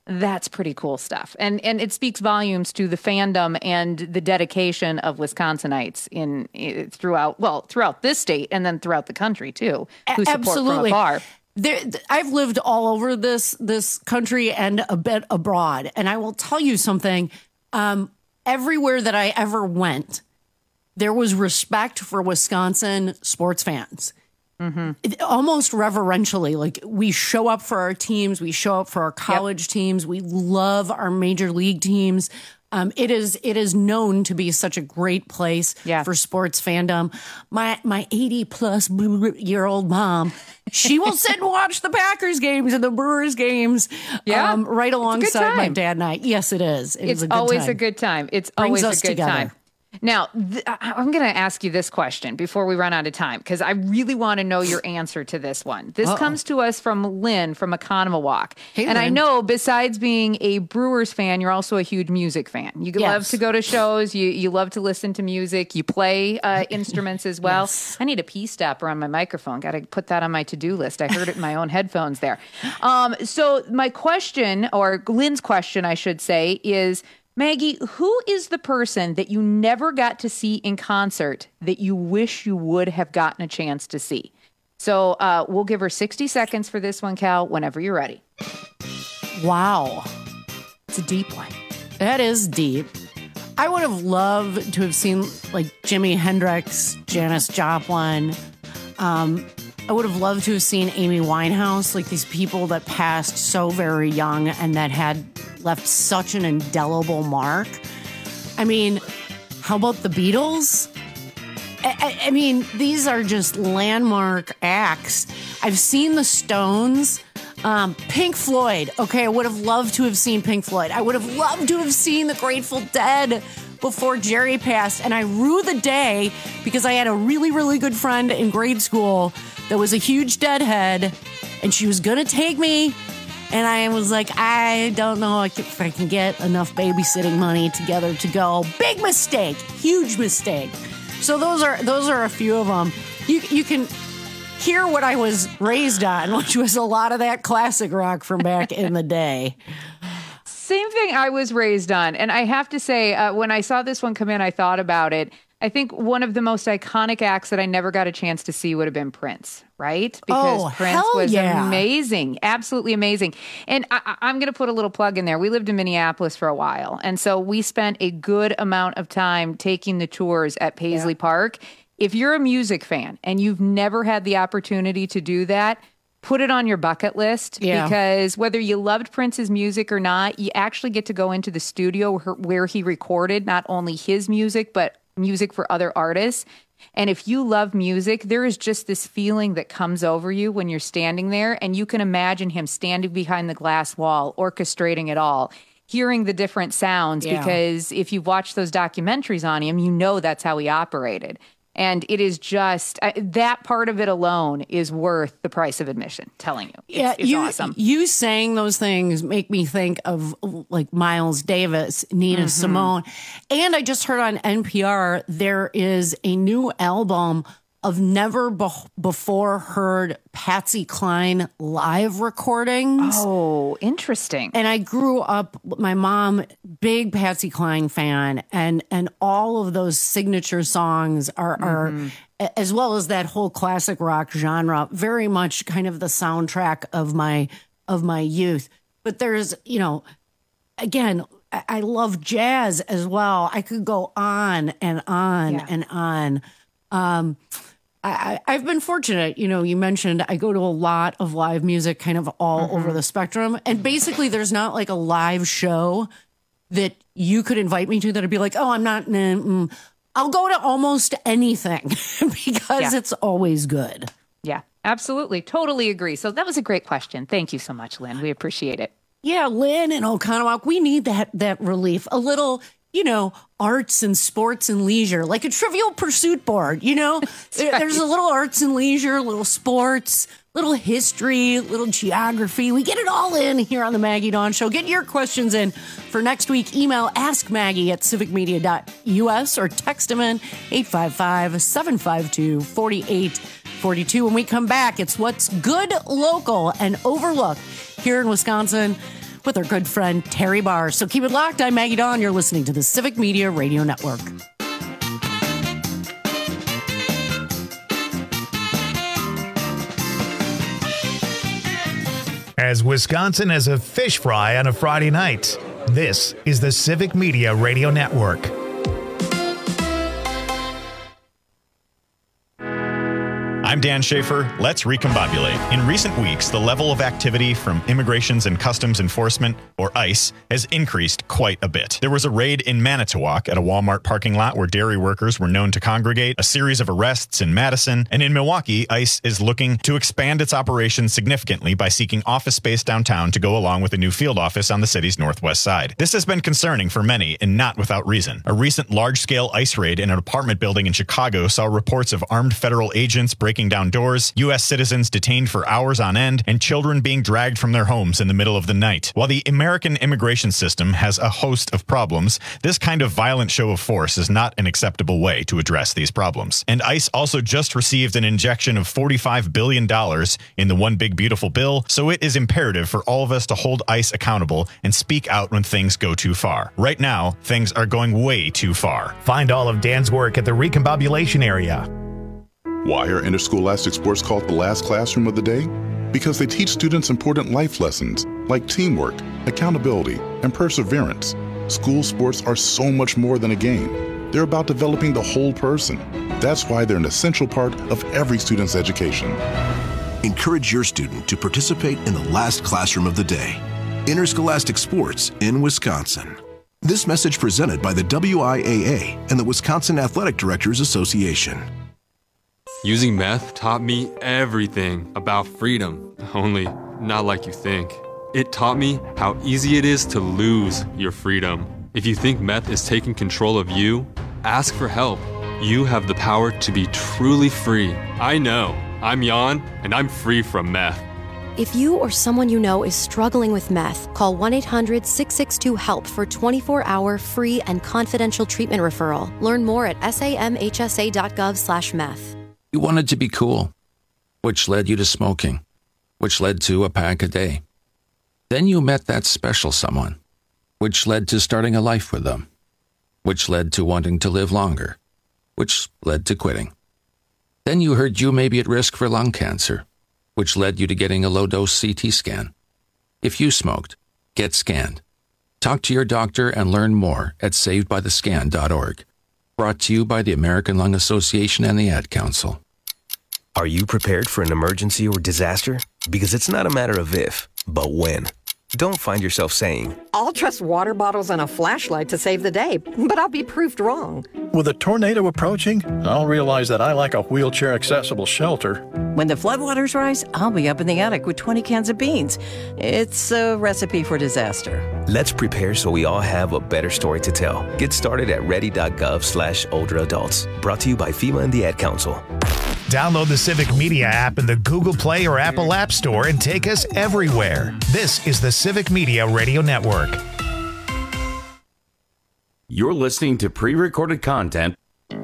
That's pretty cool stuff. And it speaks volumes to the fandom and the dedication of Wisconsinites throughout this state and then throughout the country too, who support Absolutely. from afar. I've lived all over this country and a bit abroad. And I will tell you something, everywhere that I ever went, there was respect for Wisconsin sports fans. Almost reverentially, like we show up for our teams, we show up for our college teams, we love our major league teams. It is known to be such a great place for sports fandom. My 80-plus-year-old mom, she will sit and watch the Packers games and the Brewers games right alongside my dad and I. Yes, it is. It's always a good time. It's always a good time. Now, I'm going to ask you this question before we run out of time, because I really want to know your answer to this one. This comes to us from Lynn from Economawalk. Hey, and Lynn. I know besides being a Brewers fan, you're also a huge music fan. You love to go to shows. You love to listen to music. You play instruments as well. Yes. I need a pee stopper on my microphone. Got to put that on my to-do list. I heard it in my own headphones there. So my question, or Lynn's question, I should say, is, Maggie, who is the person that you never got to see in concert that you wish you would have gotten a chance to see? So we'll give her 60 seconds for this one, Cal, whenever you're ready. Wow. It's a deep one. That is deep. I would have loved to have seen like Jimi Hendrix, Janis Joplin. I would have loved to have seen Amy Winehouse, like these people that passed so very young and that had left such an indelible mark. I mean, how about the Beatles? I mean, these are just landmark acts. I've seen the Stones. Pink Floyd. Okay, I would have loved to have seen Pink Floyd. I would have loved to have seen the Grateful Dead before Jerry passed. And I rue the day because I had a really, really good friend in grade school that was a huge Deadhead, and she was going to take me. And I was like, I don't know if I can get enough babysitting money together to go. Big mistake. Huge mistake. So those are a few of them. You can hear what I was raised on, which was a lot of that classic rock from back in the day. Same thing I was raised on. And I have to say, when I saw this one come in, I thought about it. I think one of the most iconic acts that I never got a chance to see would have been Prince, right? Because Prince was amazing, absolutely amazing. And I'm going to put a little plug in there. We lived in Minneapolis for a while. And so we spent a good amount of time taking the tours at Paisley Park. If you're a music fan and you've never had the opportunity to do that, put it on your bucket list, because whether you loved Prince's music or not, you actually get to go into the studio where he recorded not only his music, but music for other artists. And if you love music, there is just this feeling that comes over you when you're standing there, and you can imagine him standing behind the glass wall, orchestrating it all, hearing the different sounds, because if you've watched those documentaries on him, you know that's how he operated. And it is just, that part of it alone is worth the price of admission, telling you. It's awesome. You saying those things make me think of like Miles Davis, Nina Simone. And I just heard on NPR, there is a new album of never before heard Patsy Cline live recordings. Oh, interesting. And I grew up, my mom, big Patsy Cline fan, and all of those signature songs are as well as that whole classic rock genre, very much kind of the soundtrack of my youth. But there's, again, I love jazz as well. I could go on and on and on. I've been fortunate. You mentioned I go to a lot of live music kind of all over the spectrum. And basically there's not like a live show that you could invite me to that I'd be like, oh, I'm not, I'll go to almost anything because it's always good. Yeah, absolutely. Totally agree. So that was a great question. Thank you so much, Lynn. We appreciate it. Yeah, Lynn and Oconomowoc, we need that relief. A little, arts and sports and leisure, like a Trivial Pursuit board, There's a little arts and leisure, little sports, little history, little geography. We get it all in here on the Maggie Dawn Show. Get your questions in for next week. Email askmaggie@civicmedia.us or text them in 855-752-4842. When we come back, it's what's good, local, and overlooked here in Wisconsin. with our good friend Terry Barr. So keep it locked. I'm Maggie Dawn. You're listening to the Civic Media Radio Network. As Wisconsin has a fish fry on a Friday night, this is the Civic Media Radio Network. I'm Dan Schaefer. Let's recombobulate. In recent weeks, the level of activity from Immigrations and Customs Enforcement, or ICE, has increased quite a bit. There was a raid in Manitowoc at a Walmart parking lot where dairy workers were known to congregate, a series of arrests in Madison, and in Milwaukee, ICE is looking to expand its operations significantly by seeking office space downtown to go along with a new field office on the city's northwest side. This has been concerning for many, and not without reason. A recent large-scale ICE raid in an apartment building in Chicago saw reports of armed federal agents breaking down doors, U.S. citizens detained for hours on end, and children being dragged from their homes in the middle of the night. While the American immigration system has a host of problems, this kind of violent show of force is not an acceptable way to address these problems. And ICE also just received an injection of $45 billion in the One Big Beautiful Bill, so it is imperative for all of us to hold ICE accountable and speak out when things go too far. Right now, things are going way too far. Find all of Dan's work at the Recombobulation area. Why are interscholastic sports called the last classroom of the day? Because they teach students important life lessons like teamwork, accountability, and perseverance. School sports are so much more than a game. They're about developing the whole person. That's why they're an essential part of every student's education. Encourage your student to participate in the last classroom of the day. Interscholastic sports in Wisconsin. This message presented by the WIAA and the Wisconsin Athletic Directors Association. Using meth taught me everything about freedom, only not like you think. It taught me how easy it is to lose your freedom. If you think meth is taking control of you, ask for help. You have the power to be truly free. I know. I'm Jan, and I'm free from meth. If you or someone you know is struggling with meth, call 1-800-662-HELP for 24-hour free and confidential treatment referral. Learn more at samhsa.gov/meth. You wanted to be cool, which led you to smoking, which led to a pack a day. Then you met that special someone, which led to starting a life with them, which led to wanting to live longer, which led to quitting. Then you heard you may be at risk for lung cancer, which led you to getting a low-dose CT scan. If you smoked, get scanned. Talk to your doctor and learn more at savedbythescan.org. Brought to you by the American Lung Association and the Ad Council. Are you prepared for an emergency or disaster? Because it's not a matter of if, but when. Don't find yourself saying, I'll trust water bottles and a flashlight to save the day, but I'll be proved wrong. With a tornado approaching, I'll realize that I lack a wheelchair-accessible shelter. When the floodwaters rise, I'll be up in the attic with 20 cans of beans. It's a recipe for disaster. Let's prepare so we all have a better story to tell. Get started at ready.gov/older adults. Brought to you by FEMA and the Ad Council. Download the Civic Media app in the Google Play or Apple App Store and take us everywhere. This is the Civic Media Radio Network. You're listening to pre-recorded content.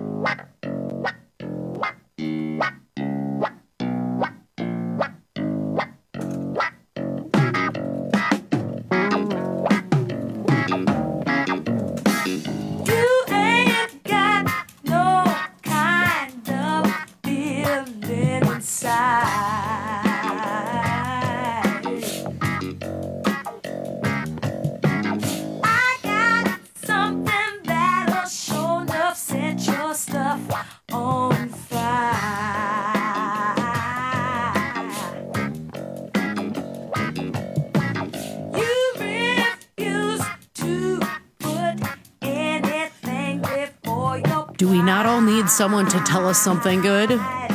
Do we not all need someone to tell us something good?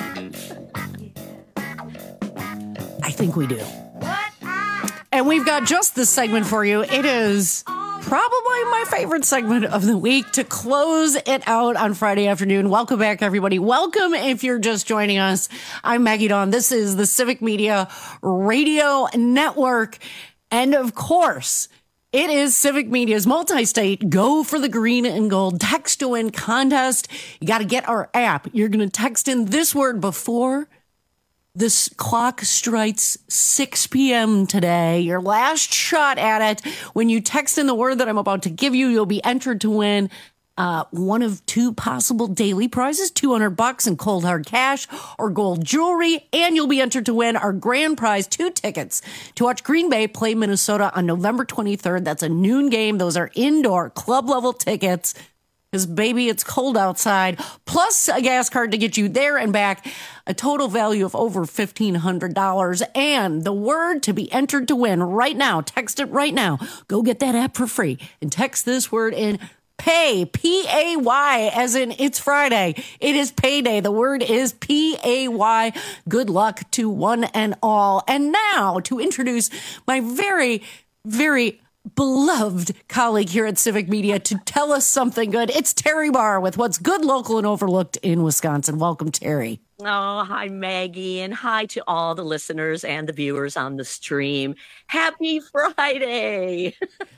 I think we do. And we've got just this segment for you. It is probably my favorite segment of the week to close it out on Friday afternoon. Welcome back, everybody. Welcome if you're just joining us. I'm Maggie Dawn. This is the Civic Media Radio Network. And of course, it is Civic Media's multi-state Go for the Green and Gold text to win contest. You got to get our app. You're going to text in this word before This clock strikes 6 p.m. today. Your last shot at it. When you text in the word that I'm about to give you, you'll be entered to win one of two possible daily prizes, $200 in cold hard cash or gold jewelry. And you'll be entered to win our grand prize, 2 tickets to watch Green Bay play Minnesota on November 23rd. That's a noon game. Those are indoor club level tickets. Because, baby, it's cold outside, plus a gas card to get you there and back, a total value of over $1,500. And the word to be entered to win right now, text it right now. Go get that app for free and text this word in pay, P-A-Y, as in it's Friday. It is payday. The word is P-A-Y. Good luck to one and all. And now to introduce my very, very beloved colleague here at Civic Media to tell us something good. It's Terry Barr with what's good, local, and overlooked in Wisconsin. Welcome, Terry. Oh, hi, Maggie, and hi to all the listeners and the viewers on the stream. Happy Friday.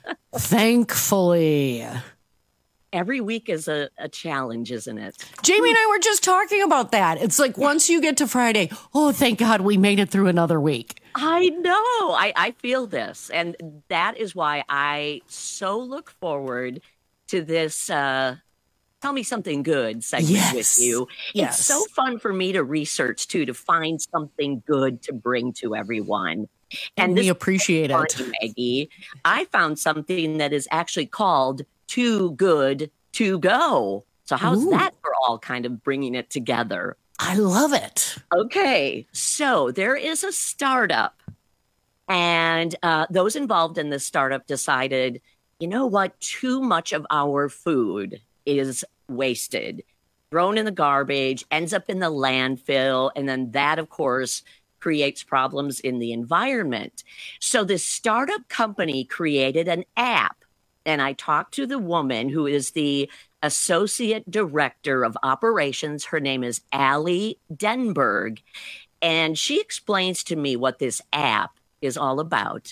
Thankfully. Every week is a challenge, isn't it? Jamie and I were just talking about that. It's like once you get to Friday, oh, thank God we made it through another week. I know. I feel this. And that is why I so look forward to this Tell Me Something Good segment with you. Yes. It's so fun for me to research, too, to find something good to bring to everyone. And we appreciate it. Maggie, I found something that is actually called Too Good to Go. So how's that for all kind of bringing it together? I love it. Okay, so there is a startup, and those involved in this startup decided, you know what, too much of our food is wasted, thrown in the garbage, ends up in the landfill, and then that, of course, creates problems in the environment. So this startup company created an app, and I talked to the woman who is the Associate Director of Operations. Her name is Allie Denberg, and she explains to me what this app is all about.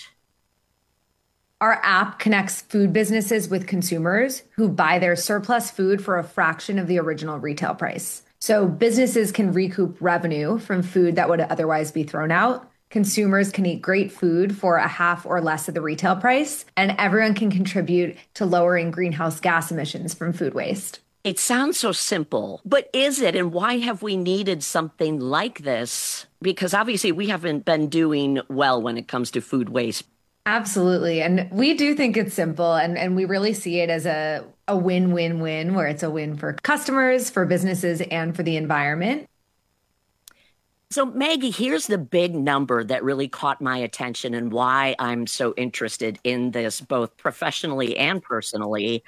Our app connects food businesses with consumers who buy their surplus food for a fraction of the original retail price. So businesses can recoup revenue from food that would otherwise be thrown out. Consumers can eat great food for a half or less of the retail price, and everyone can contribute to lowering greenhouse gas emissions from food waste. It sounds so simple, but is it? And why have we needed something like this? Because obviously we haven't been doing well when it comes to food waste. Absolutely. And we do think it's simple, and we really see it as a win-win-win, where it's a win for customers, for businesses, and for the environment. So, Maggie, here's the big number that really caught my attention and why I'm so interested in this, both professionally and personally.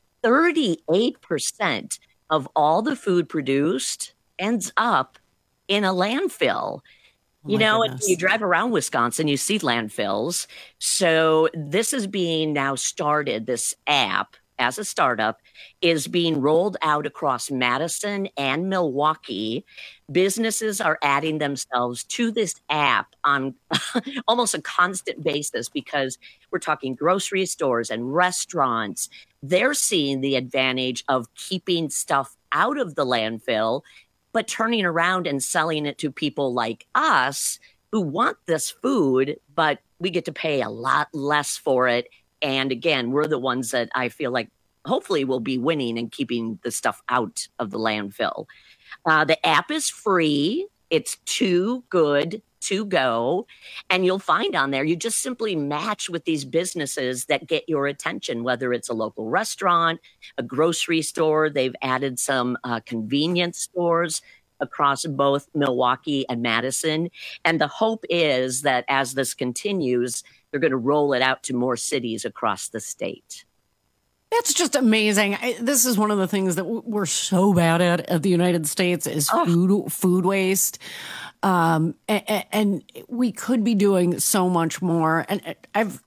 38% of all the food produced ends up in a landfill. You know, if you drive around Wisconsin, you see landfills. So this is being now started, this app, as a startup, is being rolled out across Madison and Milwaukee. Businesses are adding themselves to this app on almost a constant basis because we're talking grocery stores and restaurants. They're seeing the advantage of keeping stuff out of the landfill, but turning around and selling it to people like us who want this food, but we get to pay a lot less for it. And again, we're the ones that I feel like hopefully will be winning and keeping the stuff out of the landfill. The app is free. It's Too Good to Go. And you'll find on there, you just simply match with these businesses that get your attention, whether it's a local restaurant, a grocery store. They've added some convenience stores across both Milwaukee and Madison. And the hope is that as this continues, they're going to roll it out to more cities across the state. That's just amazing. This is one of the things that we're so bad at the United States is food waste. And we could be doing so much more. And I've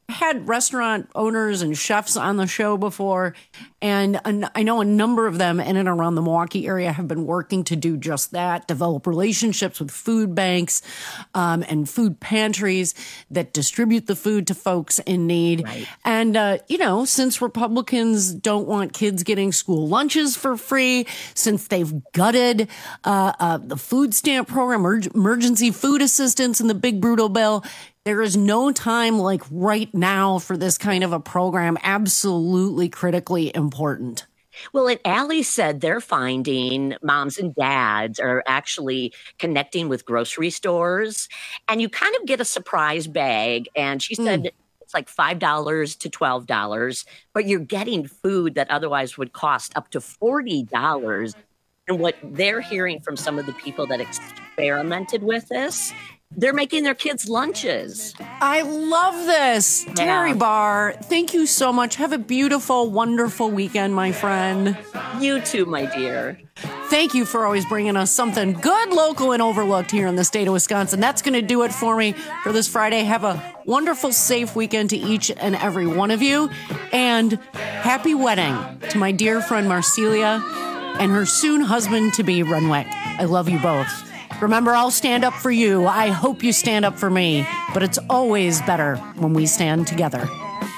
had restaurant owners and chefs on the show before, and I know a number of them in and around the Milwaukee area have been working to do just that, develop relationships with food banks and food pantries that distribute the food to folks in need. Right. And, since Republicans don't want kids getting school lunches for free, since they've gutted the food stamp program, emergency food assistance in the big brutal bill, there is no time like right now for this kind of a program. Absolutely critically important. Well, and Allie said they're finding moms and dads are actually connecting with grocery stores, and you kind of get a surprise bag. And she said it's like $5 to $12, but you're getting food that otherwise would cost up to $40. And what they're hearing from some of the people that experimented with this, they're making their kids lunches. I love this. Yeah. Terry Barr, thank you so much. Have a beautiful, wonderful weekend, my friend. You too, my dear. Thank you for always bringing us something good, local, and overlooked here in the state of Wisconsin. That's going to do it for me for this Friday. Have a wonderful, safe weekend to each and every one of you. And happy wedding to my dear friend Marcelia and her soon husband-to-be, Renwick. I love you both. Remember, I'll stand up for you. I hope you stand up for me. But it's always better when we stand together.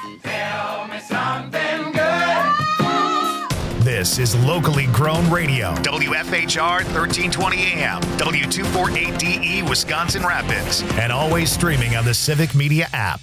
This is locally grown radio. WFHR 1320 AM, W248DE, Wisconsin Rapids. And always streaming on the Civic Media app.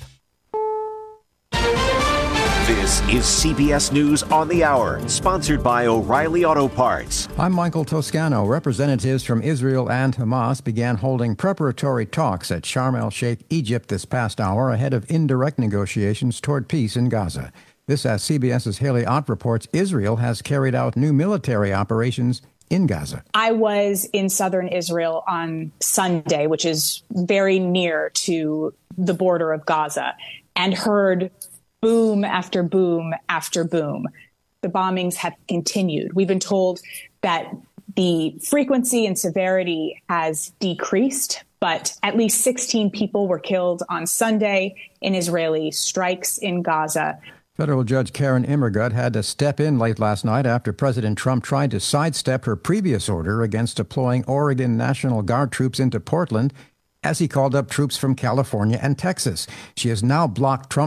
This is CBS News on the Hour, sponsored by O'Reilly Auto Parts. I'm Michael Toscano. Representatives from Israel and Hamas began holding preparatory talks at Sharm el-Sheikh, Egypt this past hour ahead of indirect negotiations toward peace in Gaza. This as CBS's Haley Ott reports Israel has carried out new military operations in Gaza. I was in southern Israel on Sunday, which is very near to the border of Gaza, and heard boom after boom after boom. The bombings have continued. We've been told that the frequency and severity has decreased, but at least 16 people were killed on Sunday in Israeli strikes in Gaza. Federal Judge Karen Immergut had to step in late last night after President Trump tried to sidestep her previous order against deploying Oregon National Guard troops into Portland as he called up troops from California and Texas. She has now blocked Trump